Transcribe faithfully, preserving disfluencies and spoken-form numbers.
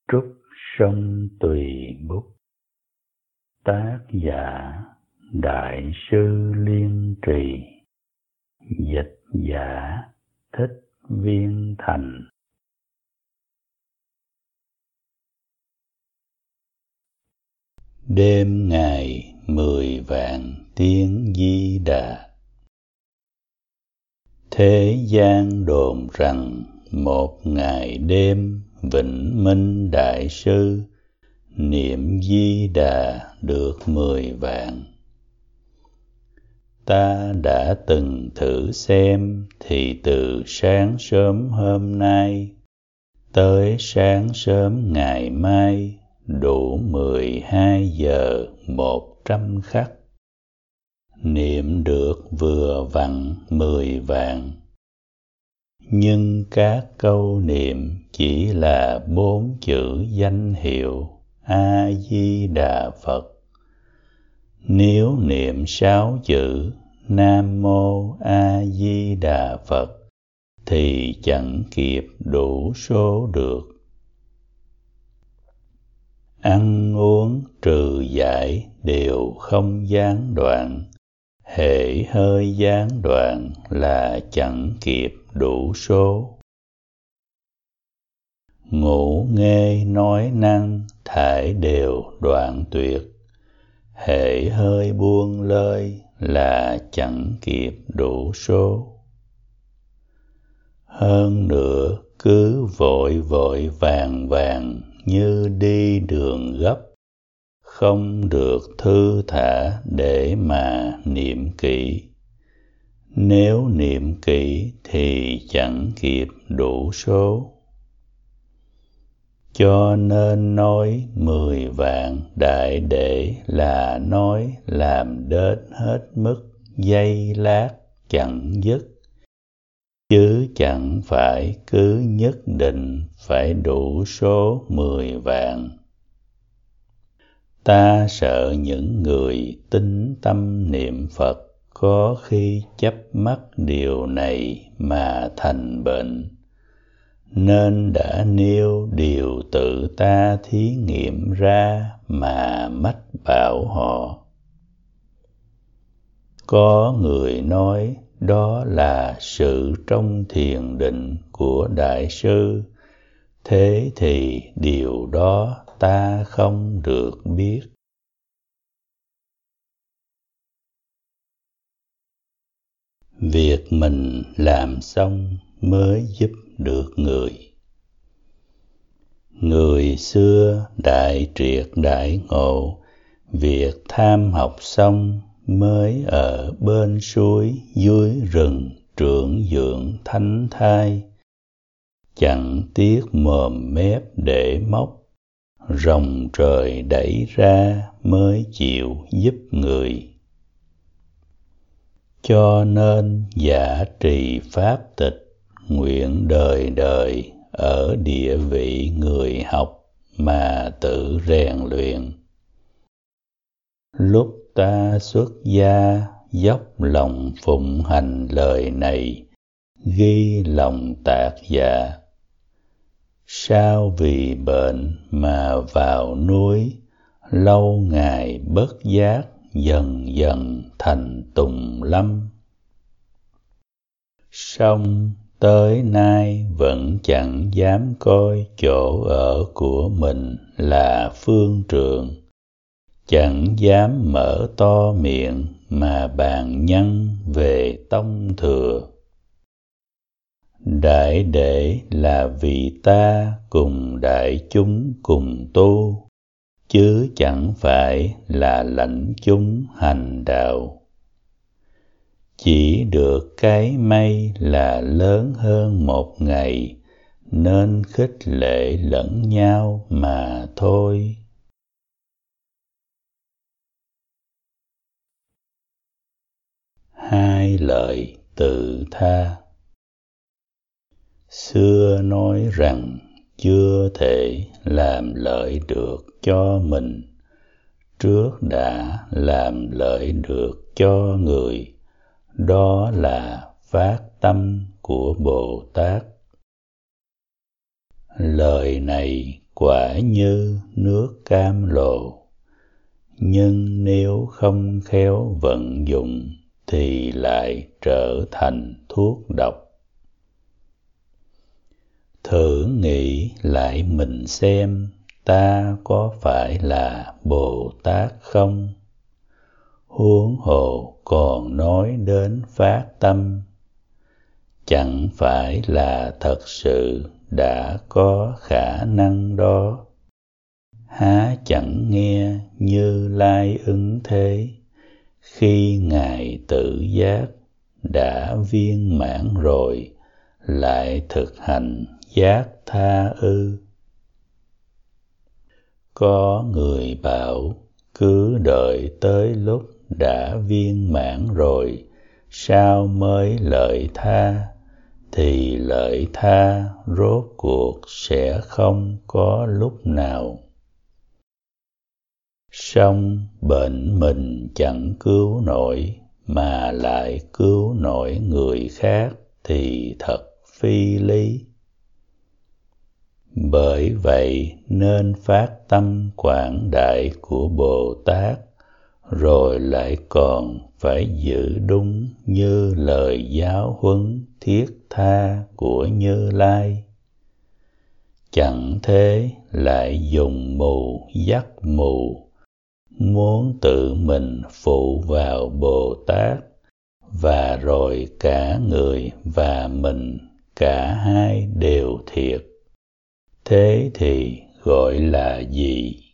Trúc sông tùy bút. Tác giả Đại sư Liên Trì. Dịch giả Thích Viên Thành. Đêm ngày mười vạn tiếng Di Đà. Thế gian đồn rằng một ngày đêm Vĩnh Minh Đại Sư niệm Di Đà được mười vạn. Ta đã từng thử xem thì từ sáng sớm hôm nay tới sáng sớm ngày mai đủ mười hai giờ một trăm khắc. Niệm được vừa vặn mười vạn. Nhưng các câu niệm chỉ là bốn chữ danh hiệu A Di Đà Phật. Nếu niệm sáu chữ Nam Mô A Di Đà Phật thì chẳng kịp đủ số được. Ăn uống trừ giải đều không gián đoạn, hễ hơi gián đoạn là chẳng kịp đủ số. Ngủ nghê nói năng thải đều đoạn tuyệt, hễ hơi buông lơi là chẳng kịp đủ số. Hơn nữa cứ vội vội vàng vàng như đi đường gấp, không được thư thả để mà niệm kỹ. Nếu niệm kỹ thì chẳng kịp đủ số. Cho nên nói mười vạn đại để là nói làm đến hết mức giây lát chẳng dứt, chứ chẳng phải cứ nhất định phải đủ số mười vạn. Ta sợ những người tín tâm niệm Phật có khi chấp mắc điều này mà thành bệnh, nên đã nêu điều tự ta thí nghiệm ra mà mách bảo họ. Có người nói đó là sự trong thiền định của Đại sư, thế thì điều đó ta không được biết. Việc mình làm xong mới giúp được người. Người xưa đại triệt đại ngộ, việc tham học xong mới ở bên suối dưới rừng trưởng dưỡng thánh thai. Chẳng tiếc mồm mép để móc, rồng trời đẩy ra mới chịu giúp người. Cho nên giả trì pháp tịch, nguyện đời đời ở địa vị người học mà tự rèn luyện. Lúc ta xuất gia dốc lòng phụng hành lời này, ghi lòng tạc dạ. Sao vì bệnh mà vào núi, lâu ngày bất giác dần dần thành tùng lâm. Song tới nay vẫn chẳng dám coi chỗ ở của mình là phương trường, chẳng dám mở to miệng mà bàn nhân về tông thừa. Đại để là vì ta cùng đại chúng cùng tu, chứ chẳng phải là lãnh chúng hành đạo. Chỉ được cái may là lớn hơn một ngày, nên khích lệ lẫn nhau mà thôi. Hai lời tự tha. Xưa nói rằng chưa thể làm lợi được cho mình, trước đã làm lợi được cho người. Đó là phát tâm của Bồ Tát. Lời này quả như nước cam lồ, nhưng nếu không khéo vận dụng thì lại trở thành thuốc độc. Thử nghĩ lại mình xem, ta có phải là Bồ Tát không? Huống hồ còn nói đến phát tâm, chẳng phải là thật sự đã có khả năng đó. Há chẳng nghe Như Lai ứng thế, khi Ngài tự giác đã viên mãn rồi, lại thực hành giác tha ư? Có người bảo cứ đợi tới lúc đã viên mãn rồi sao mới lợi tha, thì lợi tha rốt cuộc sẽ không có lúc nào. Song bệnh mình chẳng cứu nổi, mà lại cứu nổi người khác thì thật phi lý. Bởi vậy nên phát tâm quảng đại của Bồ Tát, rồi lại còn phải giữ đúng như lời giáo huấn thiết tha của Như Lai. Chẳng thế lại dùng mù dắt mù, muốn tự mình phụ vào Bồ Tát, và rồi cả người và mình, cả hai đều thiệt. Thế thì gọi là gì?